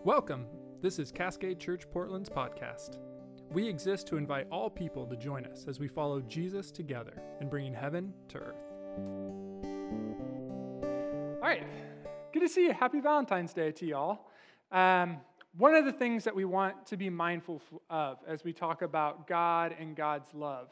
Welcome. This is Cascade Church Portland's podcast. We exist to invite all people to join us as we follow Jesus together in bringing heaven to earth. All right. Good to see you. Happy Valentine's Day to y'all. One of the things that we want to be mindful of as we talk about God and God's love,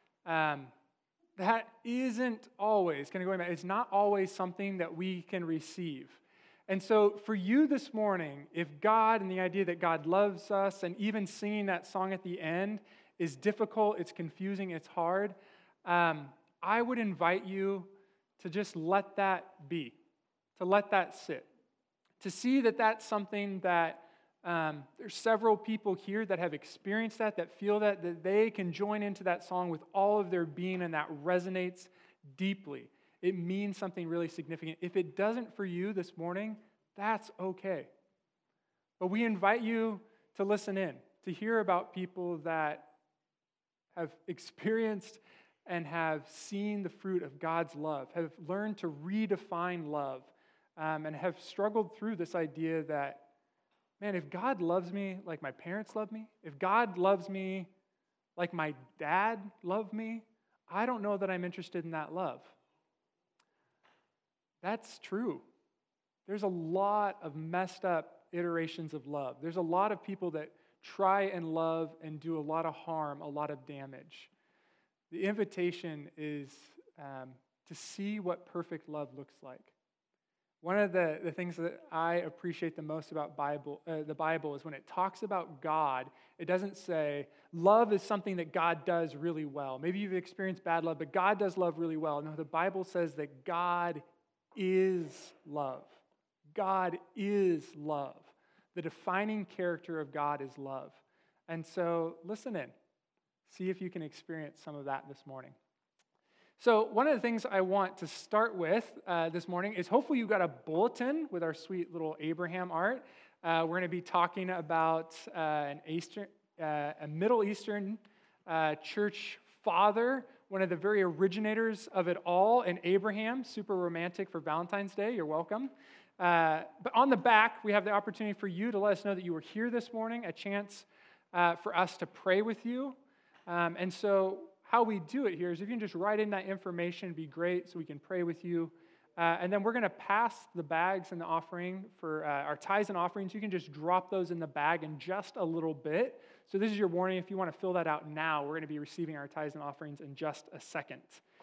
that isn't always, it's not always something that we can receive. And so for you this morning, if God and the idea that God loves us and even singing that song at the end is difficult, it's confusing, it's hard, I would invite you to just let that be, to let that sit, to see that that's something that there's several people here that have experienced that feel that they can join into that song with all of their being, and that resonates deeply. It means something really significant. If it doesn't for you this morning, that's okay. But we invite you to listen in, to hear about people that have experienced and have seen the fruit of God's love, have learned to redefine love, and have struggled through this idea that, man, if God loves me like my parents love me, if God loves me like my dad loved me, I don't know that I'm interested in that love. That's true. There's a lot of messed up iterations of love. There's a lot of people that try and love and do a lot of harm, a lot of damage. The invitation is to see what perfect love looks like. One of the things that I appreciate the most about the Bible is when it talks about God, it doesn't say love is something that God does really well. Maybe you've experienced bad love, but God does love really well. No, the Bible says that God is love. God is love. The defining character of God is love. And so listen in. See if you can experience some of that this morning. So one of the things I want to start with this morning is hopefully you got a bulletin with our sweet little Abraham art. We're going to be talking about a Middle Eastern church father, one of the very originators of it all, and Abraham, super romantic for Valentine's Day. You're welcome. But on the back, we have the opportunity for you to let us know that you were here this morning, a chance for us to pray with you. And so how we do it here is if you can just write in that information, it'd be great so we can pray with you. And then we're going to pass the bags and the offering for our tithes and offerings. You can just drop those in the bag in just a little bit. So this is your warning. If you want to fill that out now, we're going to be receiving our tithes and offerings in just a second.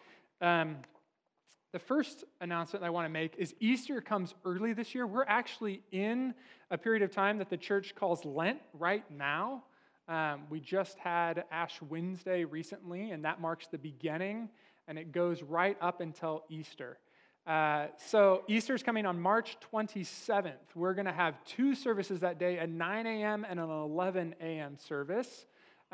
The first announcement I want to make is Easter comes early this year. We're actually in a period of time that the church calls Lent right now. We just had Ash Wednesday recently, and that marks the beginning, and it goes right up until Easter. So Easter's coming on March 27th. We're going to have two services that day, a 9 a.m. and an 11 a.m. service,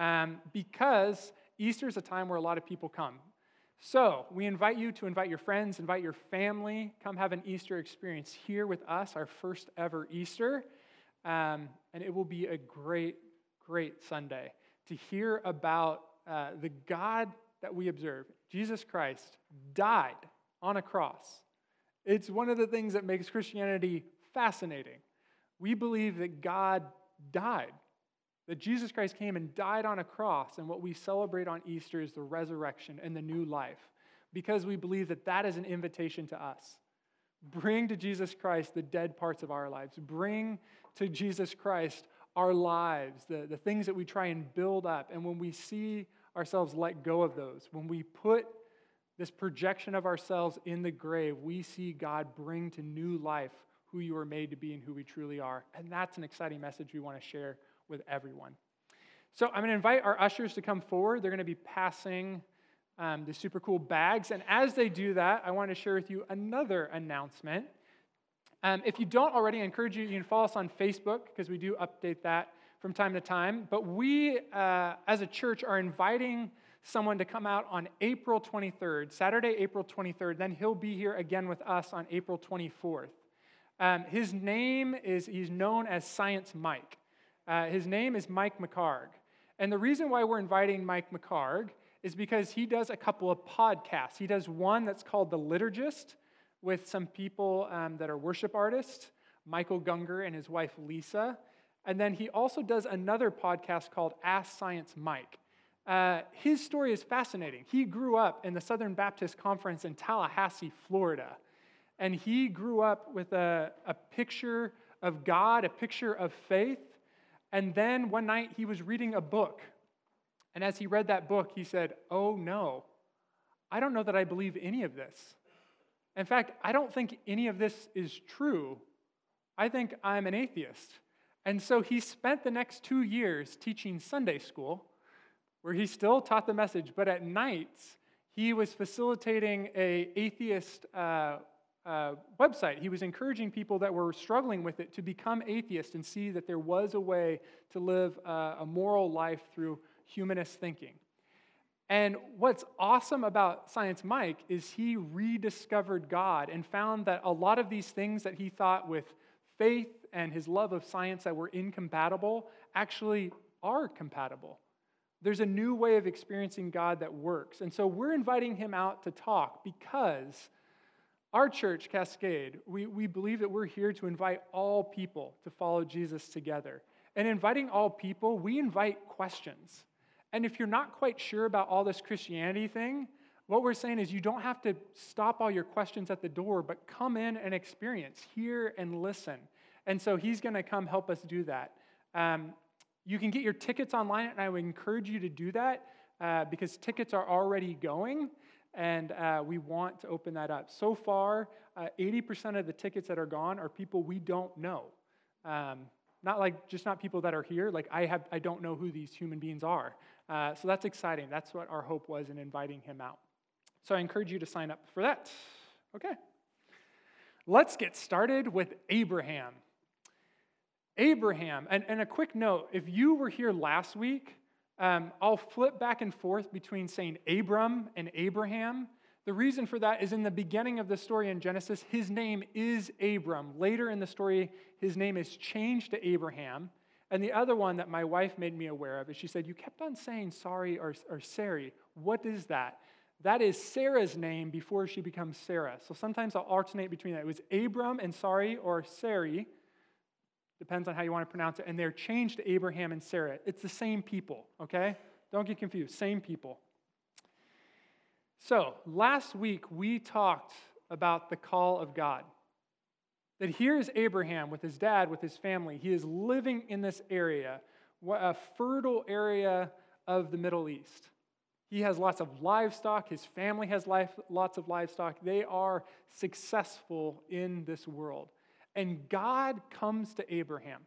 because Easter is a time where a lot of people come. So we invite you to invite your friends, invite your family, come have an Easter experience here with us, our first ever Easter, and it will be a great Sunday to hear about the God that we observe. Jesus Christ died on a cross. It's one of the things that makes Christianity fascinating. We believe that God died, that Jesus Christ came and died on a cross, and what we celebrate on Easter is the resurrection and the new life, because we believe that that is an invitation to us. Bring to Jesus Christ the dead parts of our lives. Bring to Jesus Christ our lives, the things that we try and build up. And when we see ourselves let go of those, when we put this projection of ourselves in the grave, we see God bring to new life who you were made to be and who we truly are. And that's an exciting message we want to share with everyone. So I'm going to invite our ushers to come forward. They're going to be passing the super cool bags. And as they do that, I want to share with you another announcement. If you don't already, I encourage you, you can follow us on Facebook because we do update that from time to time. But we, as a church, are inviting someone to come out on April 23rd, Saturday, April 23rd. Then he'll be here again with us on April 24th. He's known as Science Mike. His name is Mike McHargue. And the reason why we're inviting Mike McHargue is because he does a couple of podcasts. He does one that's called The Liturgist with some people that are worship artists. Michael Gungor and his wife Lisa. And then he also does another podcast called Ask Science Mike. His story is fascinating. He grew up in the Southern Baptist Conference in Tallahassee, Florida. And he grew up with a picture of God, a picture of faith. And then one night he was reading a book. And as he read that book, he said, "Oh no, I don't know that I believe any of this. In fact, I don't think any of this is true. I think I'm an atheist." And so he spent the next 2 years teaching Sunday school, where he still taught the message, but at nights he was facilitating an atheist website. He was encouraging people that were struggling with it to become atheists and see that there was a way to live a moral life through humanist thinking. And what's awesome about Science Mike is he rediscovered God and found that a lot of these things that he thought with faith and his love of science that were incompatible actually are compatible. There's a new way of experiencing God that works. And so we're inviting him out to talk because our church, Cascade, we believe that we're here to invite all people to follow Jesus together. And inviting all people, we invite questions. And if you're not quite sure about all this Christianity thing, what we're saying is you don't have to stop all your questions at the door, but come in and experience, hear and listen. And so he's going to come help us do that. You can get your tickets online, and I would encourage you to do that because tickets are already going, and we want to open that up. So far, 80% of the tickets that are gone are people we don't know. Not people that are here. Like I don't know who these human beings are. So that's exciting. That's what our hope was in inviting him out. So I encourage you to sign up for that. Okay. Let's get started with Abraham. Abraham, and a quick note, if you were here last week, I'll flip back and forth between saying Abram and Abraham. The reason for that is in the beginning of the story in Genesis, his name is Abram. Later in the story, his name is changed to Abraham. And the other one that my wife made me aware of is she said, "You kept on saying sorry or Sarai. What is that?" That is Sarah's name before she becomes Sarah. So sometimes I'll alternate between that. It was Abram and Sarai or Sarai. Depends on how you want to pronounce it. And they're changed to Abraham and Sarah. It's the same people, okay? Don't get confused. Same people. So last week we talked about the call of God. That here's Abraham with his dad, with his family. He is living in this area, a fertile area of the Middle East. He has lots of livestock. His family has lots of livestock. They are successful in this world. And God comes to Abraham.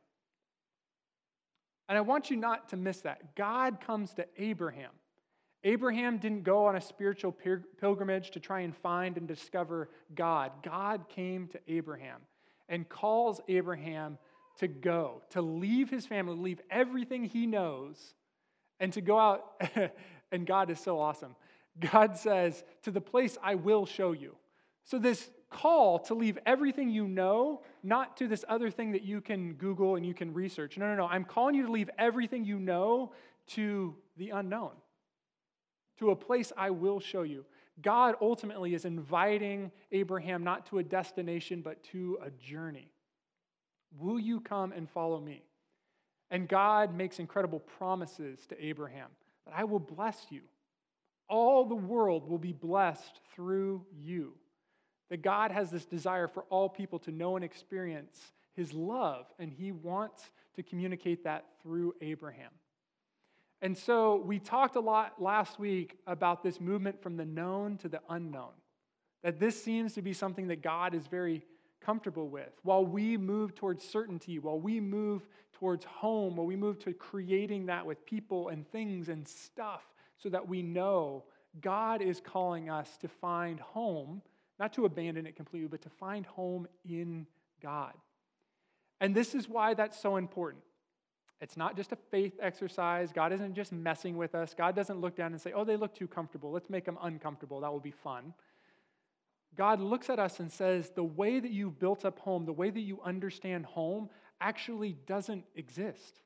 And I want you not to miss that. God comes to Abraham. Abraham didn't go on a spiritual pilgrimage to try and find and discover God. God came to Abraham and calls Abraham to go, to leave his family, leave everything he knows, and to go out. And God is so awesome. God says, "To the place I will show you." So this call to leave everything you know, not to this other thing that you can Google and you can research. No. I'm calling you to leave everything you know to the unknown, to a place I will show you. God ultimately is inviting Abraham not to a destination, but to a journey. Will you come and follow me? And God makes incredible promises to Abraham that I will bless you. All the world will be blessed through you. That God has this desire for all people to know and experience his love, and he wants to communicate that through Abraham. And so we talked a lot last week about this movement from the known to the unknown. That this seems to be something that God is very comfortable with. While we move towards certainty, while we move towards home, while we move to creating that with people and things and stuff so that we know God is calling us to find home, not to abandon it completely, but to find home in God. And this is why that's so important. It's not just a faith exercise. God isn't just messing with us. God doesn't look down and say, "Oh, they look too comfortable. Let's make them uncomfortable. That will be fun." God looks at us and says, the way that you've built up home, the way that you understand home, actually doesn't exist.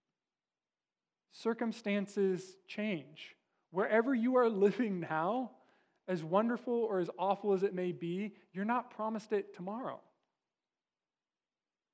Circumstances change. Wherever you are living now, as wonderful or as awful as it may be, you're not promised it tomorrow.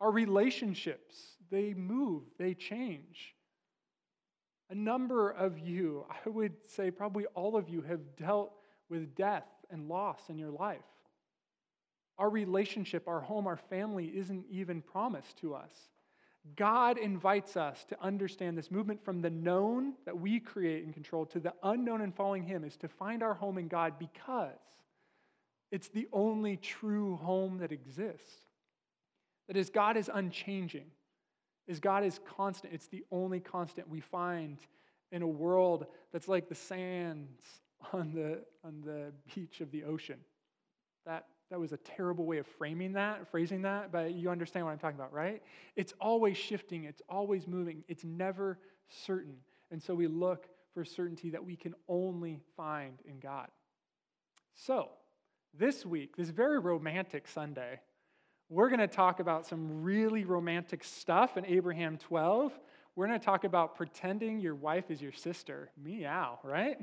Our relationships, they move, they change. A number of you, I would say probably all of you, have dealt with death and loss in your life. Our relationship, our home, our family isn't even promised to us. God invites us to understand this movement from the known that we create and control to the unknown and following Him is to find our home in God because it's the only true home that exists. That is, God is unchanging. As God is constant. It's the only constant we find in a world that's like the sands on the beach of the ocean. That was a terrible way of phrasing that, but you understand what I'm talking about, right? It's always shifting, it's always moving, it's never certain. And so we look for certainty that we can only find in God. So, this week, this very romantic Sunday, we're going to talk about some really romantic stuff in Abraham 12. We're going to talk about pretending your wife is your sister. Meow, right?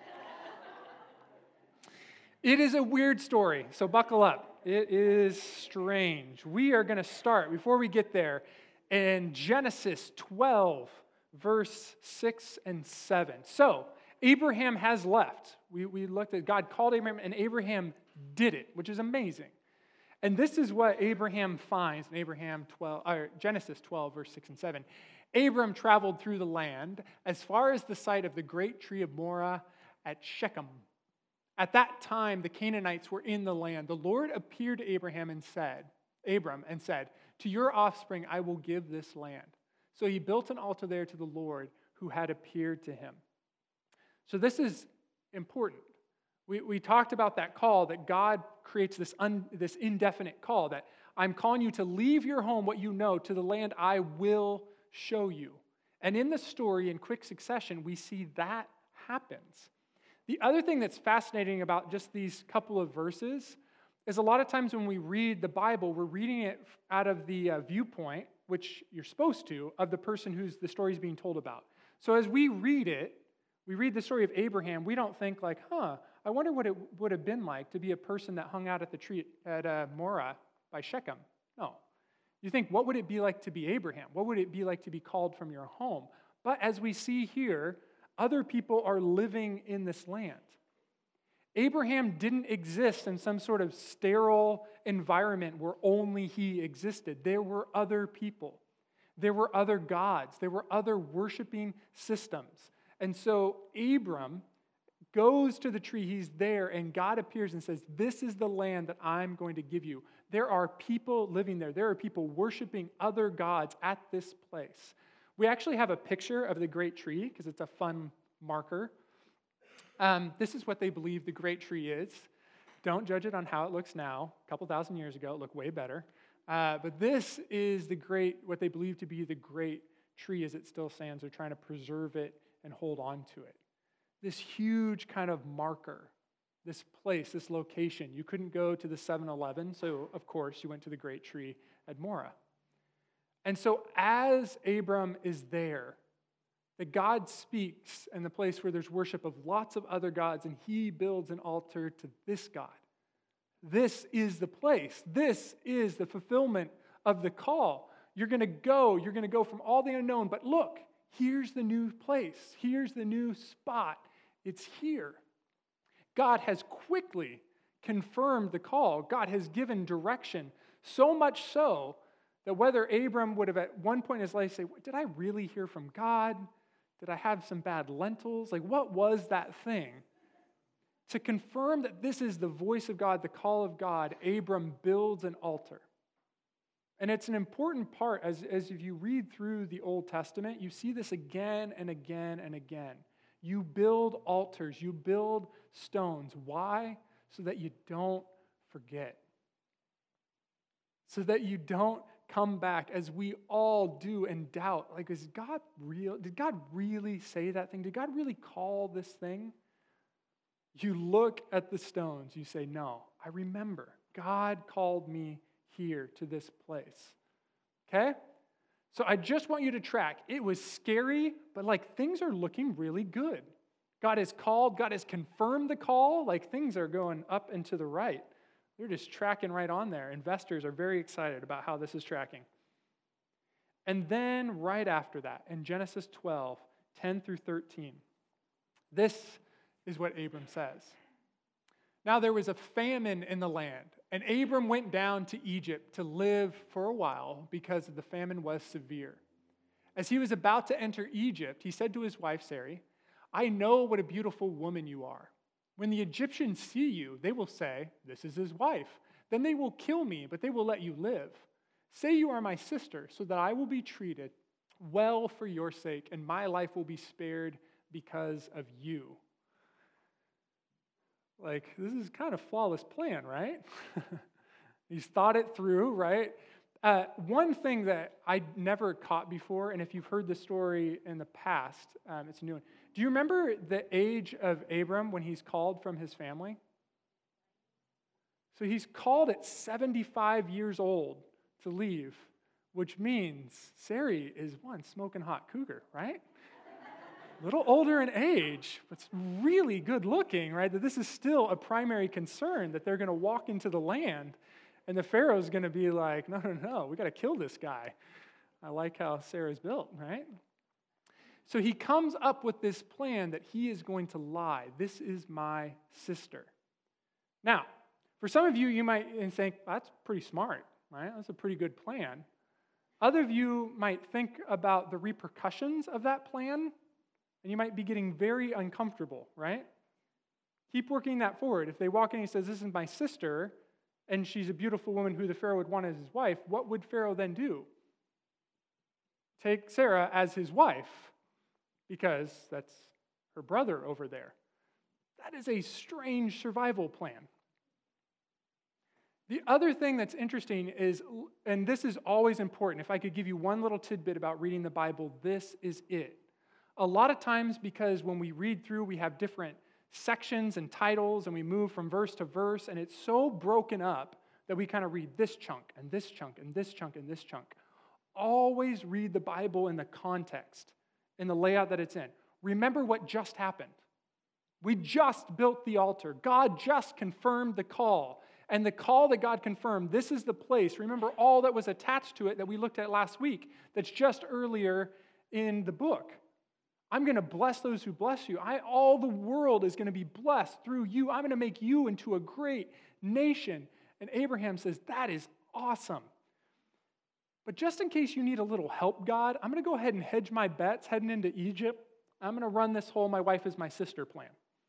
It is a weird story, so buckle up. It is strange. We are going to start, before we get there, in Genesis 12, verse 6 and 7. So, Abraham has left. We looked at God called Abraham, and Abraham did it, which is amazing. And this is what Abraham finds in Genesis 12, verse 6 and 7. Abram traveled through the land as far as the site of the great tree of Moreh at Shechem. At that time, the Canaanites were in the land. The Lord appeared to Abram and said, "To your offspring I will give this land." So he built an altar there to the Lord who had appeared to him. So this is important. We talked about that call, that God creates this indefinite call, that I'm calling you to leave your home, what you know, to the land I will show you. And in the story, in quick succession, we see that happens. The other thing that's fascinating about just these couple of verses is a lot of times when we read the Bible, we're reading it out of the viewpoint, which you're supposed to, of the person who's the story is being told about. So as we read it, we read the story of Abraham, we don't think like, I wonder what it would have been like to be a person that hung out at the tree at Moreh by Shechem. No. You think, what would it be like to be Abraham? What would it be like to be called from your home? But as we see here, other people are living in this land. Abraham didn't exist in some sort of sterile environment where only he existed. There were other people. There were other gods. There were other worshiping systems. And so Abram goes to the tree, he's there, and God appears and says, "This is the land that I'm going to give you." There are people living there. There are people worshiping other gods at this place. We actually have a picture of the great tree because it's a fun marker. This is what they believe the great tree is. Don't judge it on how it looks now. A couple thousand years ago, it looked way better. But this is what they believe to be the great tree as it still stands. They're trying to preserve it and hold on to it. This huge kind of marker, this place, this location. You couldn't go to the 7-Eleven, so of course you went to the great tree at Moreh. And so as Abram is there, that God speaks in the place where there's worship of lots of other gods, and he builds an altar to this God. This is the place. This is the fulfillment of the call. You're going to go from all the unknown, but look, here's the new place. Here's the new spot. It's here. God has quickly confirmed the call. God has given direction, so much so that whether Abram would have at one point in his life say, "Did I really hear from God? Did I have some bad lentils? Like, what was that thing?" To confirm that this is the voice of God, the call of God, Abram builds an altar. And it's an important part, as if you read through the Old Testament, you see this again and again and again. You build altars, you build stones. Why? So that you don't forget. So that you don't come back, as we all do, and doubt. Like, is God real? Did God really say that thing? Did God really call this thing? You look at the stones, you say, "No, I remember. God called me here to this place." Okay? So I just want you to track. It was scary, but like things are looking really good. God has called, God has confirmed the call, like things are going up and to the right. They're just tracking right on there. Investors are very excited about how this is tracking. And then right after that, in Genesis 12, 10 through 13, this is what Abram says. Now there was a famine in the land, and Abram went down to Egypt to live for a while because the famine was severe. As he was about to enter Egypt, he said to his wife Sarai, I know what a beautiful woman you are. When the Egyptians see you, they will say, this is his wife. Then they will kill me, but they will let you live. Say you are my sister, so that I will be treated well for your sake, and my life will be spared because of you. Like, this is kind of flawless plan, right? He's thought it through, right? One thing that I never caught before, and if you've heard the story in the past, it's a new one. Do you remember the age of Abram when he's called from his family? So he's called at 75 years old to leave, which means Sarai is one smoking hot cougar, right? A little older in age, but really good looking, right? That this is still a primary concern, that they're going to walk into the land and the Pharaoh's going to be like, no, we got to kill this guy. I like how Sarah's built, right? So he comes up with this plan that he is going to lie. This is my sister. Now, for some of you, you might think, that's pretty smart, right? That's a pretty good plan. Other of you might think about the repercussions of that plan, and you might be getting very uncomfortable, right? Keep working that forward. If they walk in and he says, this is my sister, and she's a beautiful woman who the Pharaoh would want as his wife, what would Pharaoh then do? Take Sarah as his wife, because that's her brother over there. That is a strange survival plan. The other thing that's interesting is, and this is always important, if I could give you one little tidbit about reading the Bible, this is it. A lot of times, because when we read through, we have different sections and titles, and we move from verse to verse, and it's so broken up that we kind of read this chunk, and this chunk, and this chunk, and this chunk. Always read the Bible in the context, in the layout that it's in. Remember what just happened. We just built the altar. God just confirmed the call. And the call that God confirmed, this is the place. Remember all that was attached to it that we looked at last week, that's just earlier in the book. I'm going to bless those who bless you. All the world is going to be blessed through you. I'm going to make you into a great nation. And Abraham says, that is awesome. But just in case you need a little help, God, I'm going to go ahead and hedge my bets heading into Egypt. I'm going to run this whole my wife is my sister plan.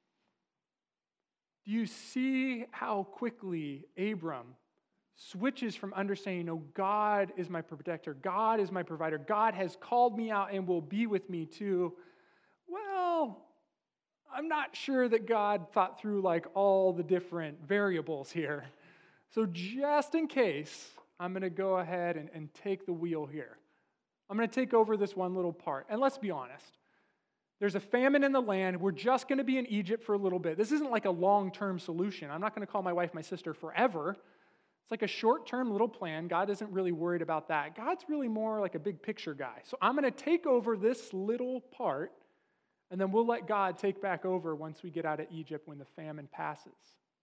Do you see how quickly Abram switches from understanding, no, God is my protector, God is my provider, God has called me out and will be with me to, well, I'm not sure that God thought through like all the different variables here. So just in case, I'm going to go ahead and take the wheel here. I'm going to take over this one little part. And let's be honest. There's a famine in the land. We're just going to be in Egypt for a little bit. This isn't like a long-term solution. I'm not going to call my wife my sister forever. It's like a short-term little plan. God isn't really worried about that. God's really more like a big picture guy. So I'm going to take over this little part, and then we'll let God take back over once we get out of Egypt when the famine passes.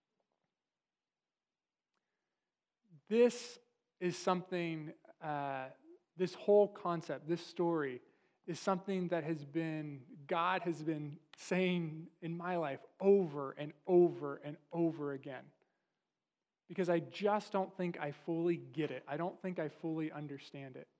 This is something, this whole concept, this story, is something that God has been saying in my life over and over and over again. Because I just don't think I fully get it. I don't think I fully understand it.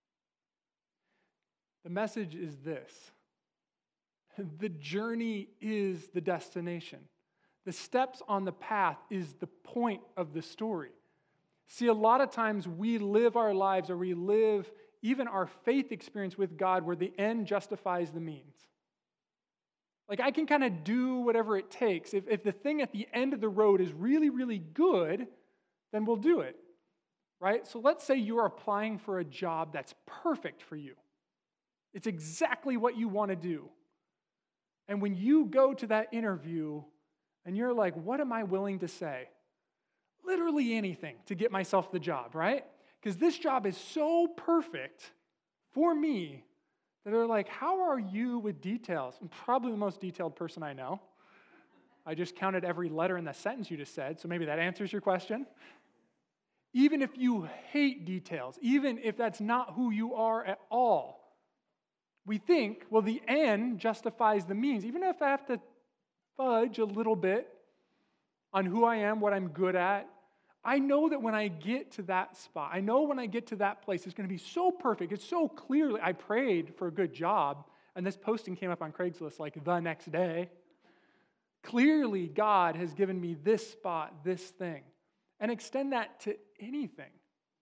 The message is this. The journey is the destination. The steps on the path is the point of the story. See, a lot of times we live our lives, or we live even our faith experience with God, where the end justifies the means. Like, I can kind of do whatever it takes. If the thing at the end of the road is really, really good, then we'll do it, right? So let's say you are applying for a job that's perfect for you. It's exactly what you want to do. And when you go to that interview and you're like, what am I willing to say? Literally anything to get myself the job, right? Because this job is so perfect for me that they're like, how are you with details? I'm probably the most detailed person I know. I just counted every letter in the sentence you just said, so maybe that answers your question. even if you hate details, even if that's not who you are at all. We think, well, the end justifies the means. Even if I have to fudge a little bit on who I am, what I'm good at, I know that when I get to that spot, I know when I get to that place, it's going to be so perfect. It's so clearly, I prayed for a good job, and this posting came up on Craigslist like the next day. Clearly, God has given me this spot, this thing. And extend that to anything.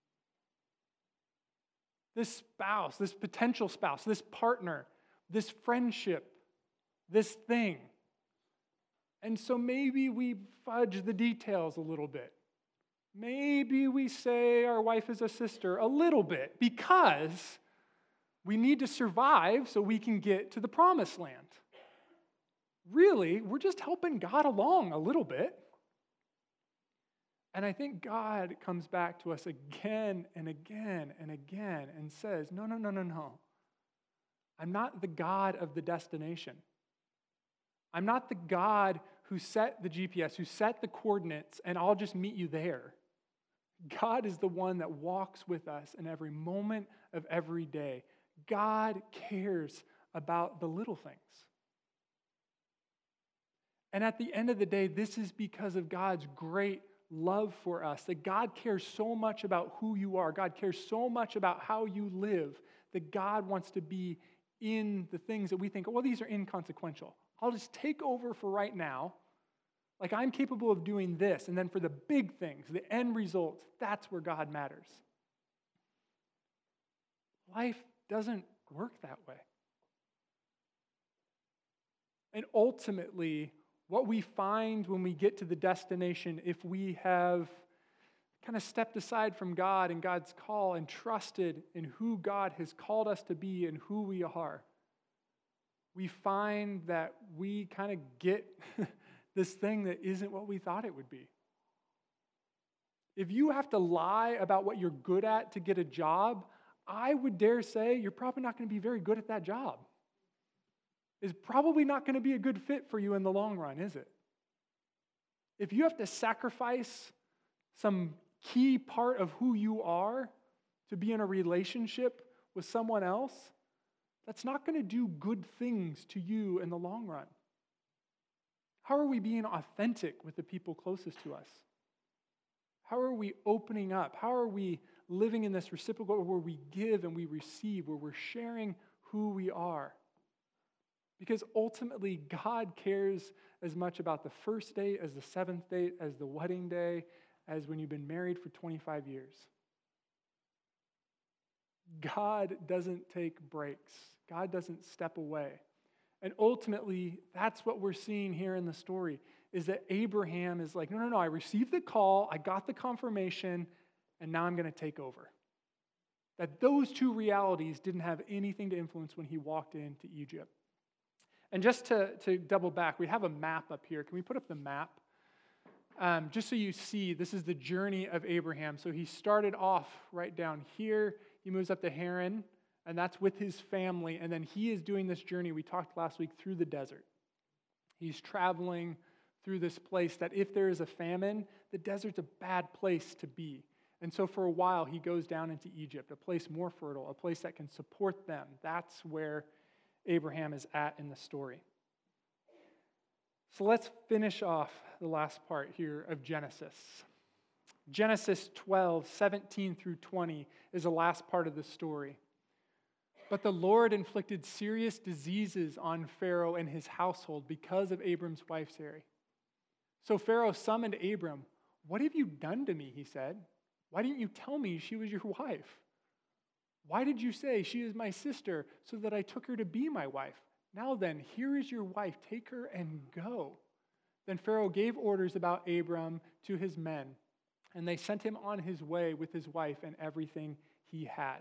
This spouse, this potential spouse, this partner, this friendship, this thing. And so maybe we fudge the details a little bit. Maybe we say our wife is a sister a little bit because we need to survive so we can get to the promised land. Really, we're just helping God along a little bit. And I think God comes back to us again and again and again and says, no. I'm not the God of the destination. I'm not the God who set the GPS, who set the coordinates, and I'll just meet you there. God is the one that walks with us in every moment of every day. God cares about the little things. And at the end of the day, this is because of God's great love for us, that God cares so much about who you are. God cares so much about how you live, that God wants to be in the things that we think, well, these are inconsequential. I'll just take over for right now. Like I'm capable of doing this. And then for the big things, the end results, that's where God matters. Life doesn't work that way. And ultimately, what we find when we get to the destination, if we have kind of stepped aside from God and God's call and trusted in who God has called us to be and who we are, we find that we kind of get this thing that isn't what we thought it would be. If you have to lie about what you're good at to get a job, I would dare say you're probably not going to be very good at that job. Is probably not going to be a good fit for you in the long run, is it? If you have to sacrifice some key part of who you are to be in a relationship with someone else, that's not going to do good things to you in the long run. How are we being authentic with the people closest to us? How are we opening up? How are we living in this reciprocal where we give and we receive, where we're sharing who we are? Because ultimately, God cares as much about the first date as the seventh date, as the wedding day, as when you've been married for 25 years. God doesn't take breaks. God doesn't step away. And ultimately, that's what we're seeing here in the story, is that Abraham is like, no, I received the call, I got the confirmation, and now I'm going to take over. That those two realities didn't have anything to influence when he walked into Egypt. And just to double back, we have a map up here. Can we put up the map? Just so you see, this is the journey of Abraham. So he started off right down here. He moves up to Haran, and that's with his family. And then he is doing this journey, we talked last week, through the desert. He's traveling through this place that if there is a famine, the desert's a bad place to be. And so for a while, he goes down into Egypt, a place more fertile, a place that can support them. That's where Abraham is at in the story. So let's finish off the last part here of Genesis. Genesis 12, 17 through 20 is the last part of the story. But the Lord inflicted serious diseases on Pharaoh and his household because of Abram's wife Sarai. So Pharaoh summoned Abram. "What have you done to me?" he said. "Why didn't you tell me she was your wife? Why did you say she is my sister so that I took her to be my wife? Now then, here is your wife. Take her and go." Then Pharaoh gave orders about Abram to his men, and they sent him on his way with his wife and everything he had.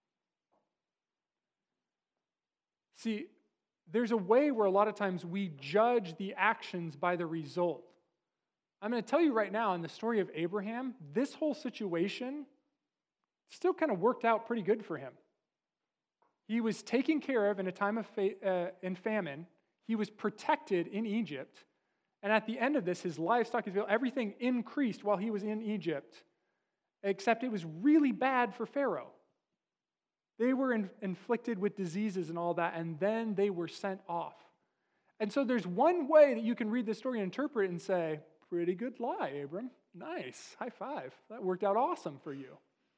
See, there's a way where a lot of times we judge the actions by the result. I'm going to tell you right now, in the story of Abraham, this whole situation still kind of worked out pretty good for him. He was taken care of in a time of in famine. He was protected in Egypt. And at the end of this, his livestock, everything increased while he was in Egypt. except it was really bad for Pharaoh. They were inflicted with diseases and all that, and then they were sent off. And so there's one way that you can read this story and interpret it and say, pretty good lie, Abram. Nice. High five. That worked out awesome for you.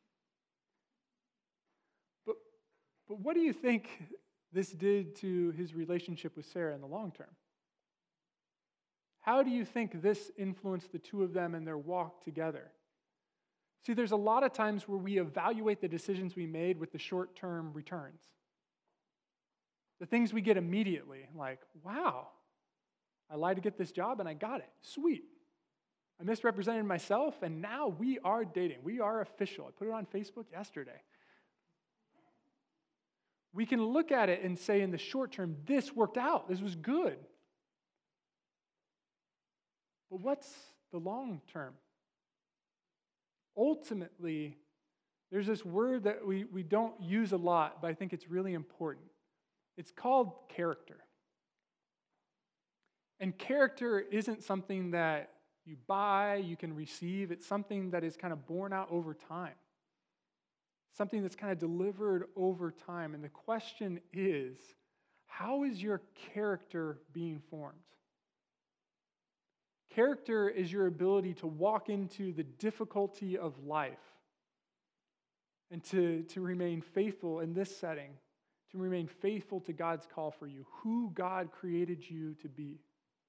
But what do you think this did to his relationship with Sarah in the long term? How do you think this influenced the two of them and their walk together? See, there's a lot of times where we evaluate the decisions we made with the short-term returns. The things we get immediately, like, wow, I lied to get this job and I got it. Sweet. I misrepresented myself and now we are dating. We are official. I put it on Facebook yesterday. We can look at it and say in the short term, this worked out. This was good. But what's the long term? Ultimately, there's this word that we don't use a lot, but I think it's really important. It's called character. And character isn't something that you buy, you can receive. It's something that is kind of born out over time. Something that's kind of delivered over time. And the question is, how is your character being formed? Character is your ability to walk into the difficulty of life and to remain faithful in this setting, to remain faithful to God's call for you, who God created you to be.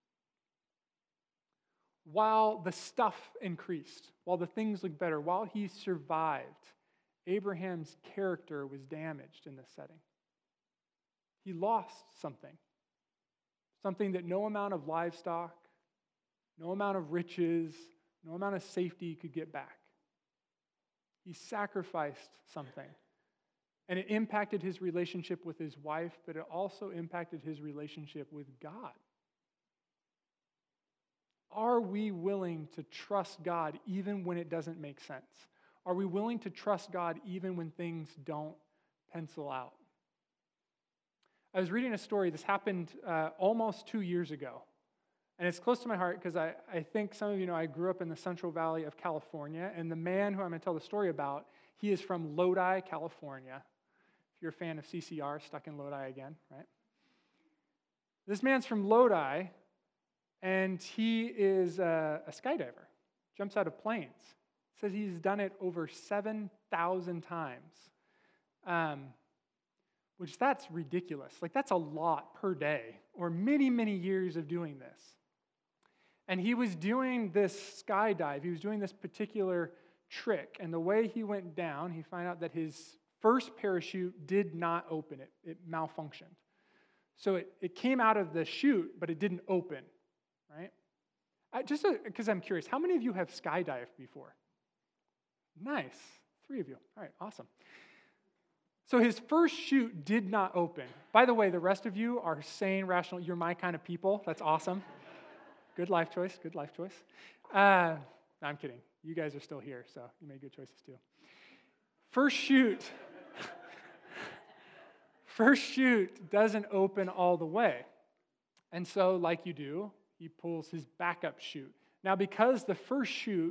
While the stuff increased, while the things looked better, while he survived, Abraham's character was damaged in this setting. He lost something that no amount of livestock, no amount of riches, no amount of safety could get back. He sacrificed something. And it impacted his relationship with his wife, but it also impacted his relationship with God. Are we willing to trust God even when it doesn't make sense? Are we willing to trust God even when things don't pencil out? I was reading a story. This happened almost 2 years ago. And it's close to my heart because I think some of you know I grew up in the Central Valley of California, and the man who I'm going to tell the story about, he is from Lodi, California. If you're a fan of CCR, stuck in Lodi again, right? This man's from Lodi, and he is a skydiver, jumps out of planes. Says he's done it over 7,000 times, which that's ridiculous. Like that's a lot per day, or many, many years of doing this. And he was doing this skydive. He was doing this particular trick. And the way he went down, he found out that his first parachute did not open. It malfunctioned. So it came out of the chute, but it didn't open, right? Just because I'm curious, how many of you have skydived before? Nice. 3 of you. All right, awesome. So his first chute did not open. By the way, the rest of you are sane, rational. You're my kind of people. That's awesome. Good life choice. Good life choice. No, I'm kidding. You guys are still here, so you made good choices too. First chute doesn't open all the way. And so, like you do, he pulls his backup chute. Now, because the first chute,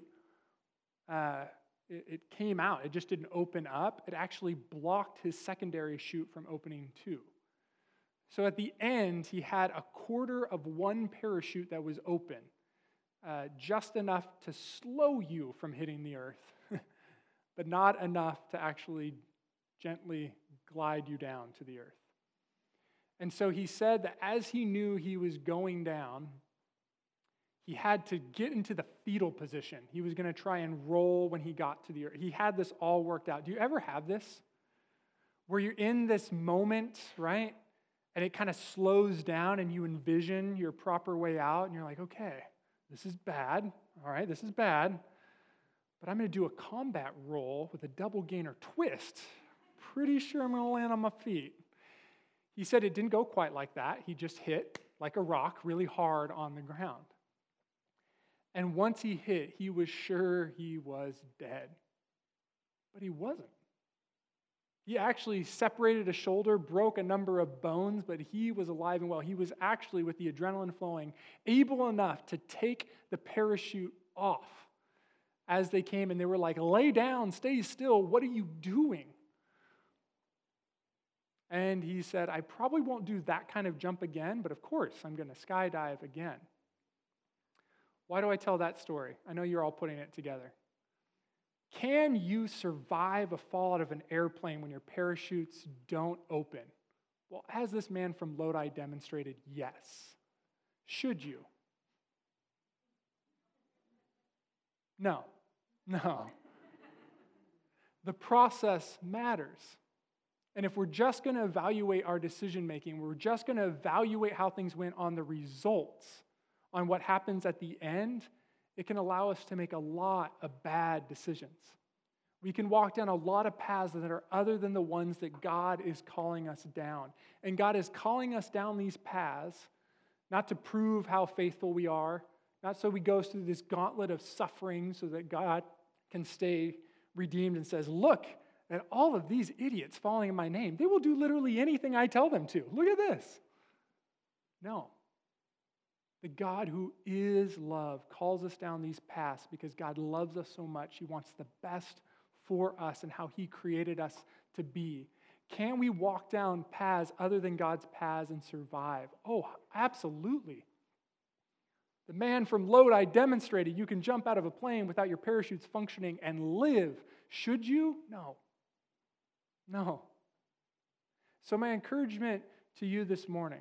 it came out, it just didn't open up, it actually blocked his secondary chute from opening too. So at the end, he had 1/4 of one parachute that was open, just enough to slow you from hitting the earth, but not enough to actually gently glide you down to the earth. And so he said that as he knew he was going down, he had to get into the fetal position. He was going to try and roll when he got to the earth. He had this all worked out. Do you ever have this? Where you're in this moment, right? And it kind of slows down and you envision your proper way out. And you're like, okay, this is bad. All right, this is bad. But I'm going to do a combat roll with a double gainer twist. Pretty sure I'm going to land on my feet. He said it didn't go quite like that. He just hit like a rock really hard on the ground. And once he hit, he was sure he was dead. But he wasn't. He actually separated a shoulder, broke a number of bones, but he was alive and well. He was actually, with the adrenaline flowing, able enough to take the parachute off. as they came, and they were like, lay down, stay still, what are you doing? And he said, I probably won't do that kind of jump again, but of course, I'm going to skydive again. Why do I tell that story? I know you're all putting it together. Can you survive a fall out of an airplane when your parachutes don't open? Well, as this man from Lodi demonstrated, yes. Should you? No. The process matters. And if we're just going to evaluate our decision making, we're just going to evaluate how things went on the results, on what happens at the end, it can allow us to make a lot of bad decisions. We can walk down a lot of paths that are other than the ones that God is calling us down. And God is calling us down these paths not to prove how faithful we are, not so we go through this gauntlet of suffering so that God can stay redeemed and says, look at all of these idiots following in my name. They will do literally anything I tell them to. Look at this. No. The God who is love calls us down these paths because God loves us so much. He wants the best for us and how He created us to be. Can we walk down paths other than God's paths and survive? Oh, absolutely. The man from Lodi demonstrated you can jump out of a plane without your parachutes functioning and live. Should you? No. So my encouragement to you this morning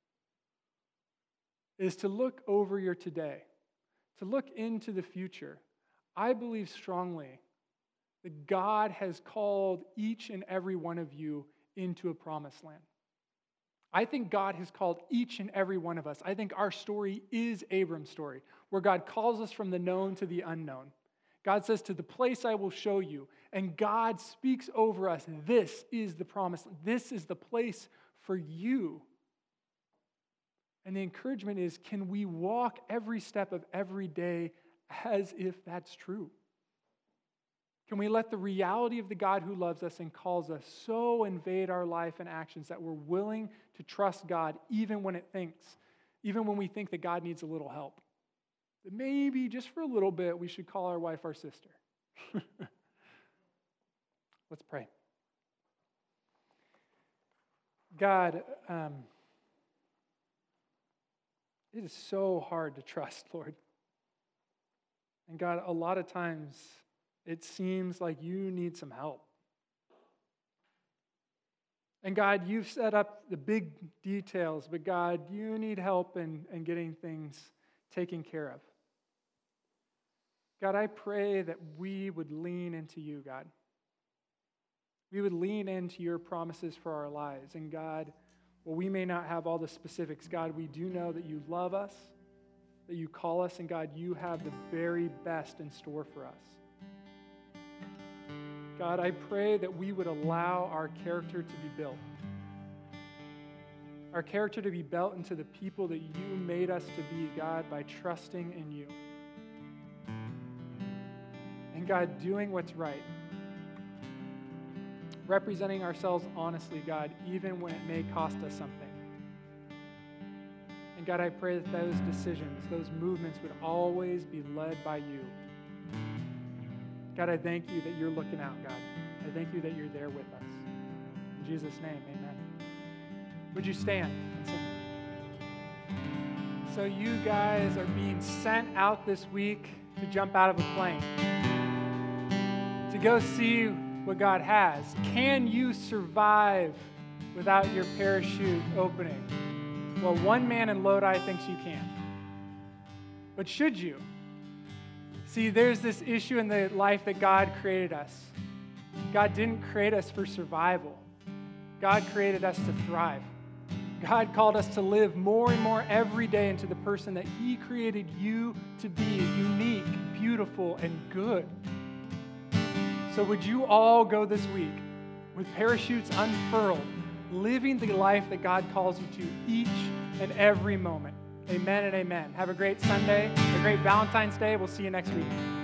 is to look over your today, to look into the future. I believe strongly that God has called each and every one of you into a promised land. I think God has called each and every one of us. I think our story is Abram's story, where God calls us from the known to the unknown. God says, to the place I will show you. And God speaks over us, this is the promise. This is the place for you. And the encouragement is, can we walk every step of every day as if that's true? Can we let the reality of the God who loves us and calls us so invade our life and actions that we're willing to trust God even when we think that God needs a little help? That maybe just for a little bit we should call our wife our sister. Let's pray. God, it is so hard to trust, Lord. And God, a lot of times it seems like you need some help. And God, you've set up the big details, but God, you need help in getting things taken care of. God, I pray that we would lean into you, God. We would lean into your promises for our lives. And God, well, we may not have all the specifics. God, we do know that you love us, that you call us, and God, you have the very best in store for us. God, I pray that we would allow our character to be built. Our character to be built into the people that you made us to be, God, by trusting in you. And God, doing what's right. Representing ourselves honestly, God, even when it may cost us something. And God, I pray that those decisions, those movements would always be led by you. God, I thank you that you're looking out, God. I thank you that you're there with us. In Jesus' name, amen. Would you stand and sing? So you guys are being sent out this week to jump out of a plane, to go see what God has. Can you survive without your parachute opening? Well, one man in Lodi thinks you can. But should you? See, there's this issue in the life that God created us. God didn't create us for survival. God created us to thrive. God called us to live more and more every day into the person that He created you to be, unique, beautiful, and good. So would you all go this week with parachutes unfurled, living the life that God calls you to each and every moment? Amen and amen. Have a great Sunday, a great Valentine's Day. We'll see you next week.